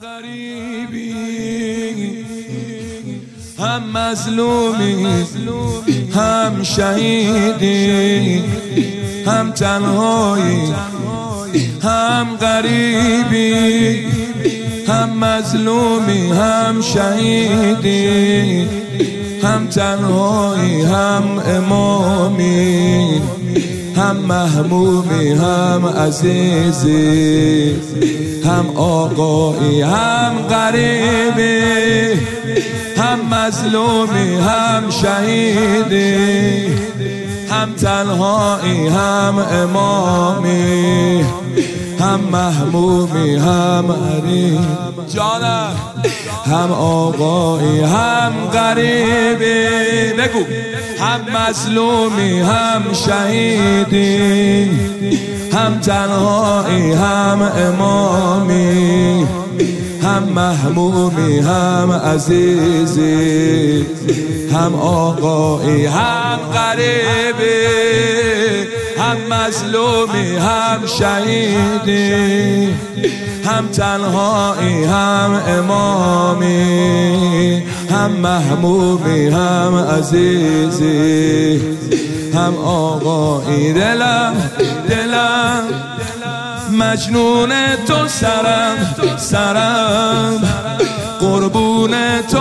غریبی هم مظلومی هم شهیدی هم تنهایی هم غریبی هم مظلومی هم شهیدی هم تنهایی هم امامی هم محمومی هم عزیزی هم آقایی هم غریبی هم مظلومی هم شهیدی هم تنهایی هم امامی هم محمومی هم غریب جانم هم آقایی هم غریبی بگو هم مظلومی هم شهیدی هم تنهایی هم امامی هم محمومی هم عزیزی هم آقایی هم غریبی هم مظلومی هم شهیدی هم تنهایی هم امامی هم محمومی هم عزیزی هم آقایی دلم مجنون تو سرم قربون تو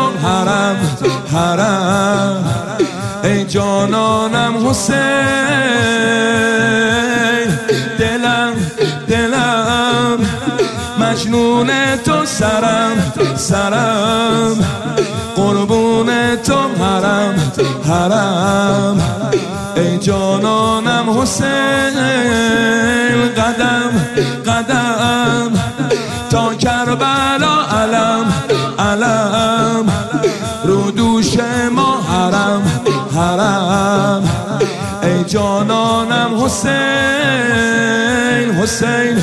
حرم ای جانانم حسین دلم مجنون تو سرم قربون تو حرم ای جانانم حسین قدم تا کربلا علم رو دوش ما حرم ای جانانم حسین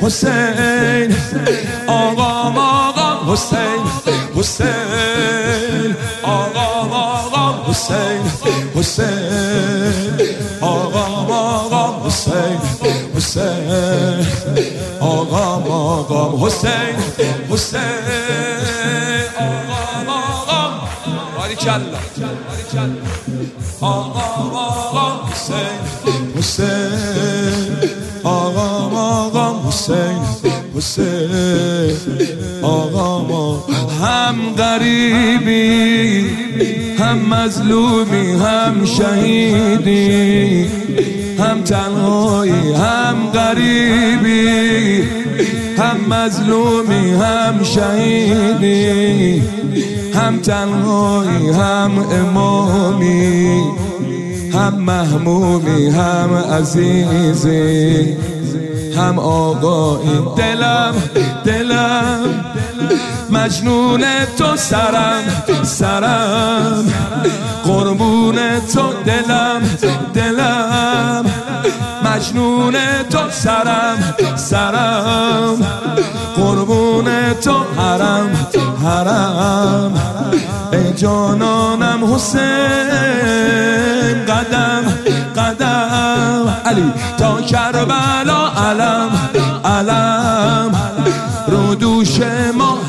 آقا حسین آقا حسین آقا حسین آقا حسین آقا باریکالله آقا حسین آقا حسین آقا هم غریبی هم مظلومی هم شهیدی هم تنهایی هم غریبی هم مظلومی هم شهیدی هم تنهایی هم امامی هم محمومی هم عزیزی هم آقایی دلم مجنون تو سرم قربون تو دلم مجنون تو سرم قربون تو حرم ای جانانم حسین قدم علی تا کربلا علم رو دوش ما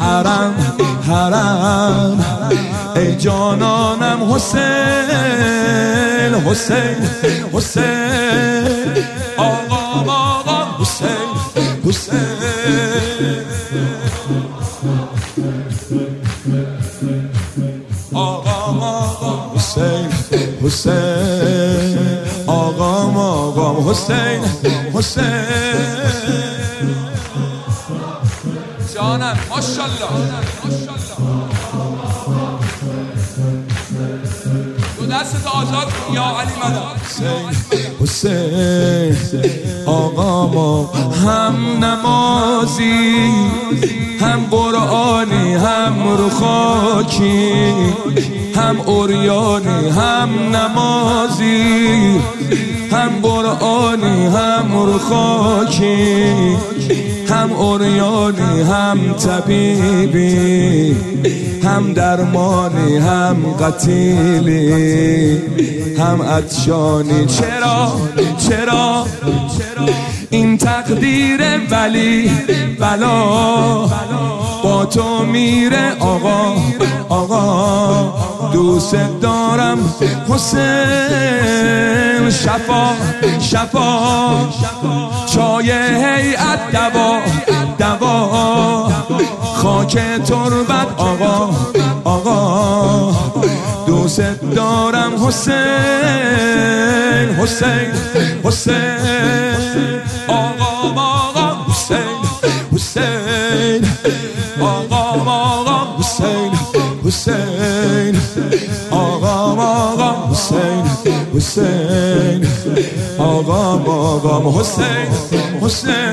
حرم ای جانانم حسین آقا حسین آقا حسین جانم ماشاءالله دو دست آزاد یا علی مدد حسین آقا ما هم نمازی هم قرآنی هم رو خاکی هم عریانی هم نمازی هم قرآنی هم رو خاکی هم عریانی هم طبیبی هم درمانی هم قتیلی هم عطشانی چرا این تقدیر ولی بلا با با تو میره آقا آقا دوست دارم حسین شفا شفا چای هیئت دوا دوا خاک تربت آقا آقا دوست دارم حسین حسین حسین آقا حسین حسین آقا حسین حسین آقا حسین حسین آقا حسین حسین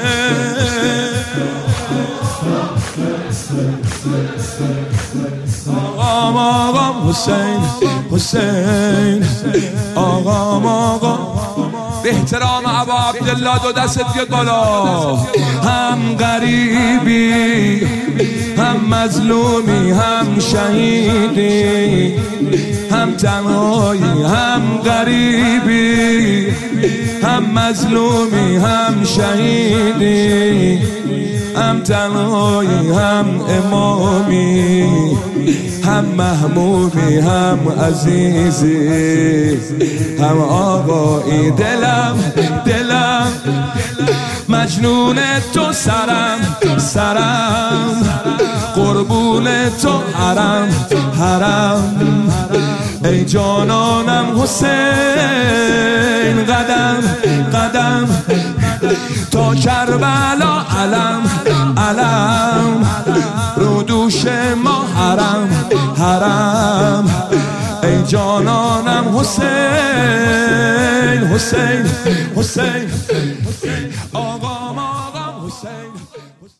آقا حسین حسین آقا به احترام ابا عبدالله دو دستت بیاد بالا هم غریبی هم مظلومی هم شهیدی هم تنهایی هم غریبی هم مظلومی هم شهیدی هم تنهایی هم امامی هم محمومی هم عزیزی هم آقایی دلم مجنون تو سرم قربون تو حرم ای جانانم حسین قدم تا کربلا علم رو دوش ما حرم ای جانانم حسین